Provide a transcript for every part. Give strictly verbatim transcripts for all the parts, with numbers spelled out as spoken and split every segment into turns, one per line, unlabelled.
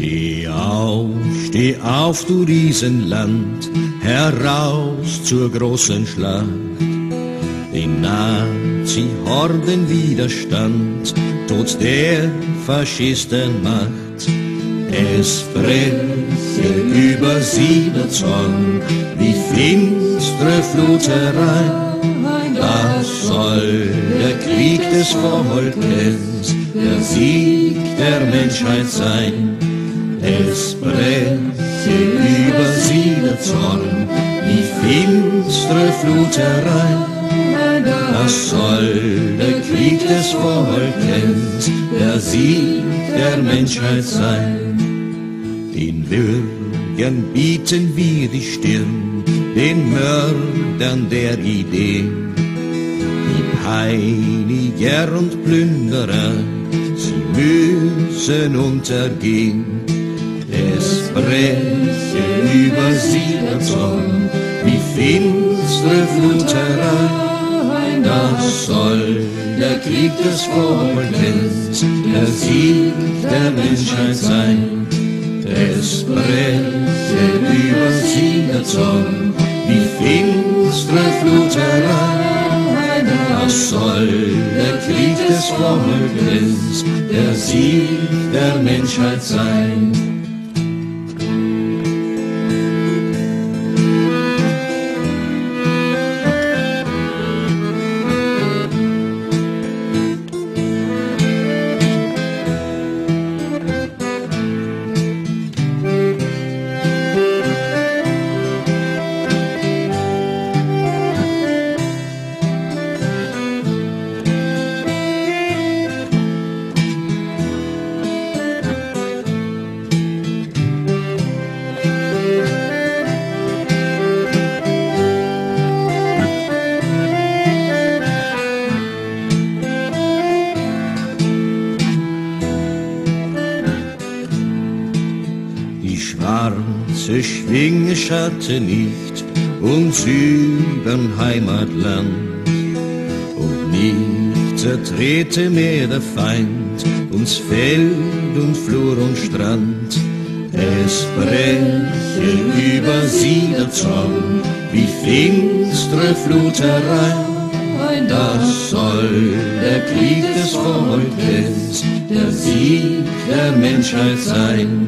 Steh auf, steh auf, du Riesenland, heraus zur großen Schlacht. Den Nazi-Horden Widerstand, trotz der Faschisten Macht. Es breche über sie der Zorn, wie finstere Flut herein. Das soll der Krieg des Volkes, der Sieg der Menschheit sein. Es breche über sie der Zorn, wie finstere Flut herein. Das soll der Krieg des Volkes, der Sieg der Menschheit sein. Den Würgern bieten wir die Stirn, den Mördern der Idee. Die Peiniger und Plünderer, sie müssen untergehen. Es breche über sie der Zorn, wie finstere Flut herein. Das soll der Krieg des Volkes, der Sieg der Menschheit sein. Es breche über sie der Zorn, wie finstere Flut herein. Das soll der Krieg des Volkes, der Sieg der Menschheit sein. Schwarze Schwinge schatten nicht uns übern Heimatland, und nicht zertrete mehr der Feind uns Feld und Flur und Strand. Es breche über sie der Zorn, wie finstere Flut herein. Das soll der Krieg des Volkes, der Sieg der Menschheit sein.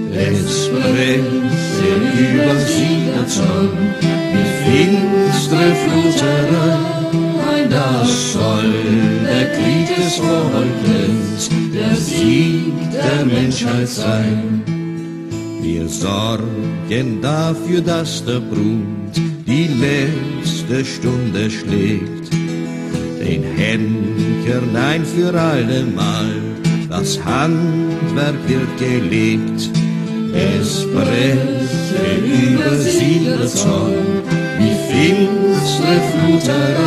Es breche über sie der Zorn, wie finstere Flut herein. Das soll der Krieg des Volkes, der Sieg der Menschheit sein. Wir sorgen dafür, dass der Brut die letzte Stunde schlägt. Den Henkern ein für allemal, das Handwerk wird gelegt. Es breche über sie der Zorn, wie finstere Flut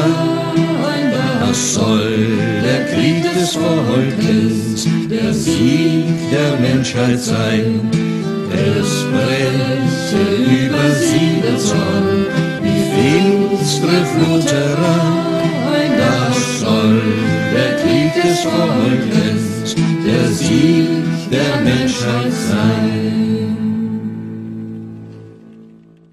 herein. Das soll der Krieg des Volkes, der Sieg der Menschheit sein. Es breche über sie der Zorn, wie finstere Flut herein. Das soll der Krieg des Volkes, der Sieg der Menschheit sein.